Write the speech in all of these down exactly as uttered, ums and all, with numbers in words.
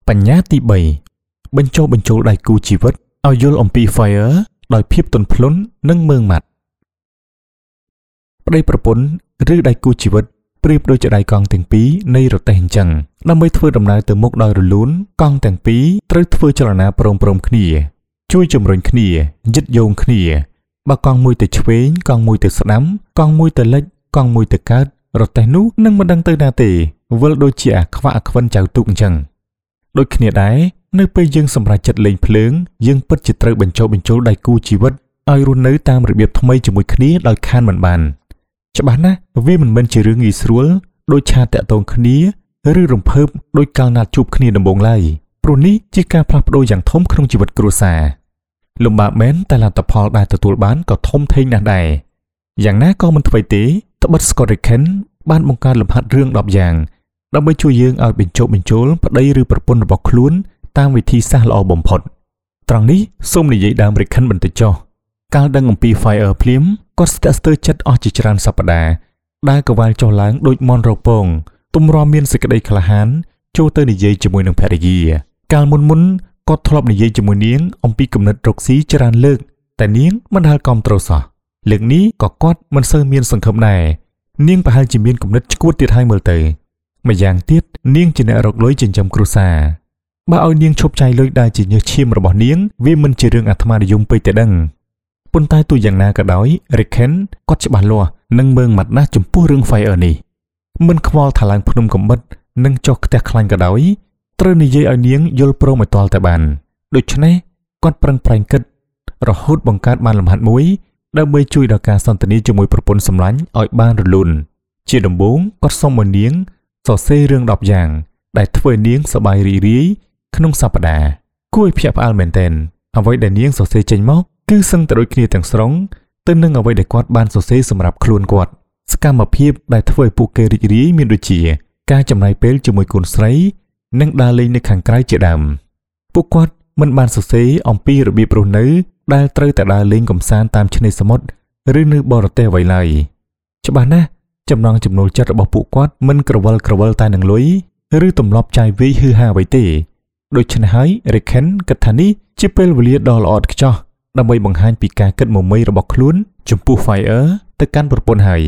បញ្ញាទីបីបញ្ចូលបញ្ចូលដៃគូជីវិតឲ្យយល់អំពី Fire ដោយភាពទន់ភ្លន់និងមើងម៉ាត់ប្តីប្រពន្ធឬដៃគូជីវិតប្រៀបដូចជាដៃកង់ទាំងពីរនៃរទេះអញ្ចឹងដើម្បីធ្វើដំណើរទៅមុខដោយរលូនកង់ទាំងពីរត្រូវធ្វើចលនាព្រមព្រំគ្នាជួយជំរុញគ្នាយឹតយោងគ្នាបើកង់មួយទៅឆ្វេងកង់មួយទៅស្ដាំកង់មួយទៅលិចកង់មួយទៅកើតរទេះនោះនឹងមិនដឹងទៅណាទេវិលដូចជាអាខ្វាក់អាខ្វិនចៅទូកអញ្ចឹងដូចគ្នាដែរនៅពេលយើងសម្រេចចិត្តលេងភ្លើងយើងពិតជាត្រូវបញ្ចូលបញ្ចូលដៃគូជីវិតឲ្យរស់នៅតាមរបៀបថ្មីជាមួយគ្នាដោយខានមិនបានច្បាស់ណាស់វាមិនមែនជារឿងងាយស្រួលដូចឆាតតាក់ទងគ្នាឬរំភើបដោយកាលណាត់ជួបគ្នាដំបូងឡើយព្រោះនេះជាការផ្លាស់ប្ដូរយ៉ាងធំក្នុងជីវិតគ្រួសារលំបាកមែនតែលទ្ធផលដែលទទួលបានក៏ធំធេងណាស់ដែរយ៉ាងណាក៏មិនធ្វេសទេត្បិត Scott Ricken បានបង្កើតលំហាត់រឿងដប់យ៉ាងដើម្បីជួយយើងឲ្យបញ្ចុះបញ្ចូលប្តីឬប្រពន្ធរបស់ខ្លួនតាមវិធីសាស្ត្រល្អបំផុតត្រង់នេះសូមនិយាយដើម Ricken បន្តិចចុះកាលដឹងអំពី Fire ភ្លាមគាត់ស្ទាក់ស្ទើរចិត្តអស់ជាច្រើនសប្តាហ៍ដែលកវ៉ាល់ចុះឡើងដូចមន់រពងទម្រាំមានសេចក្តីក្លាហានចូលទៅនិយាយជាមួយនឹងភរិយាកាលមុនមុនគាត់ធ្លាប់និយាយជាមួយនាងអំពីគំនិតរកស៊ីច្រើនលើកតែនាងមិនដែលគាំទ្រសោះលើកនេះក៏គាត់មិនសូវមានសង្ឃឹមដែរនាងប្រហែលជាមានគំនិតឆ្កួតទៀតហើយមើលទៅម្យ៉ាងទៀតនាងជាអ្នករកលុយចិញ្ចឹមគ្រួសារបើឲ្យនាងឈប់ចាយលុយដែលជាញើសឈាមរបស់នាងវាមិនជារឿងអាត្មានិយមពេកទេដឹងប៉ុន្តែទោះយ៉ាងណាក៏ដោយ Ricken គាត់ច្បាស់លាស់និងមើងម៉ាត់ណាស់ចំពោះរឿង Fire នេះមិនខ្វល់ថាឡើងភ្នំកំបិតនិងចុះផ្ទះខ្លាញ់ក៏ដោយត្រូវនិយាយឲ្យនាងយល់ព្រមឲ្យទាល់តែបានដូច្នេះគាត់ប្រឹងប្រែងគិតរហូតបង្កើតបានលំហាត់មួយដើម្បីជួយដល់ការសន្ទនាជាមួយប្រពន្ធសម្លាញ់ឲ្យបានរលូនជាដំបូងគាត់សុំឲ្យនាងសរសេររឿងដប់យ៉ាងដែលធ្វើនាងសប្បាយរីករាយក្នុងសប្តាហ៍គួរឲ្យភ្ញាក់ផ្អើលមែនទែនអ្វីដែលនាងសរសេរចេញមកគឺសឹងតែដូចគ្នាទាំងស្រុងទៅនឹងអ្វីដែលគាត់បានសរសេរសម្រាប់ខ្លួនគាត់សកម្មភាពដែលធ្វើឲ្យពួកគេរីករាយមានដូចជាការចំណាយពេលជាមួយកូនស្រីនិងដើរលេងនៅខាងក្រៅជាដើមពួកគាត់មិនបានសរសេរអំពីរបៀបរស់នៅដែលត្រូវតែដើរលេងកម្សាន្តតាមឆ្នេរសមុទ្រឬនៅបរទេសអ្វីឡើយច្បាស់ណាស់ចំណង់ចំណូលចិត្តរបស់ពួកគាត់មិនក្រវិលក្រវិលតែនឹងលុយឬទម្លាប់ចាយវាយហឺហាអ្វីទេដូច្នេះហើយ Ricken គិតថានេះជាពេលវេលាដ៏ល្អឥតខ្ចោះដើម្បីបង្ហាញពីការគិតមមាញរបស់ខ្លួនចំពោះ Fire ទៅកាន់ប្រពន្ធហើយ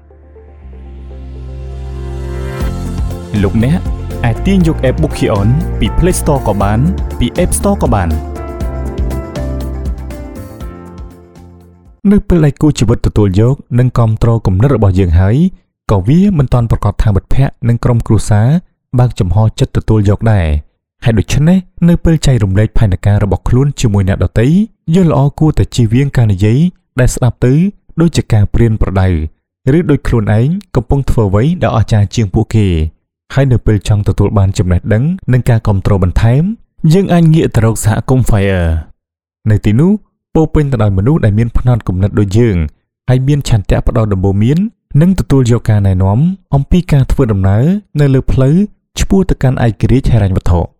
លោកអ្នកអាចទាញយក App Bookion ពី Play Store ក៏បានពី App Store ក៏បាននៅពេលដែលគូជីវិតទទួលយកនិងគាំទ្រគំនិតរបស់យើងហើយក៏វាមិនតាន់ប្រកាសថាមិត្តភ័ក្តិនិងក្រុមគ្រួសារបើកចំហចិត្តទទួលយកដែរហើយដូច្នេះនៅពេលចែករំលែកផែនការរបស់ខ្លួនជាមួយអ្នកដទៃយើងល្អគួរតែជៀសវាងការនិយាយដែលស្ដាប់ទៅដូចជាការព្រានប្រដៅឬដូចខ្លួនឯងកំពុងធ្វើអ្វីដែលអស្ចារ្យជាងពួកគេហើយនៅពេលចង់ទទួលបានចំណេះដឹងនិងការគាំទ្របន្ថែមយើងអាចងាកទៅរកសហគមន៍ Fire នៅទីនោះពោពេញទៅដោយមនុស្សដែលមានផ្នត់គំនិតដូចយើងហើយមានឆន្ទៈផ្ដោតដំបូន្មាននិងទទួលយកការណែនាំអំពីការធ្វើដំណើរនៅលើផ្លូវឆ្ពោះទៅកាន់ឯករាជ្យហិរញ្ញវត្ថុ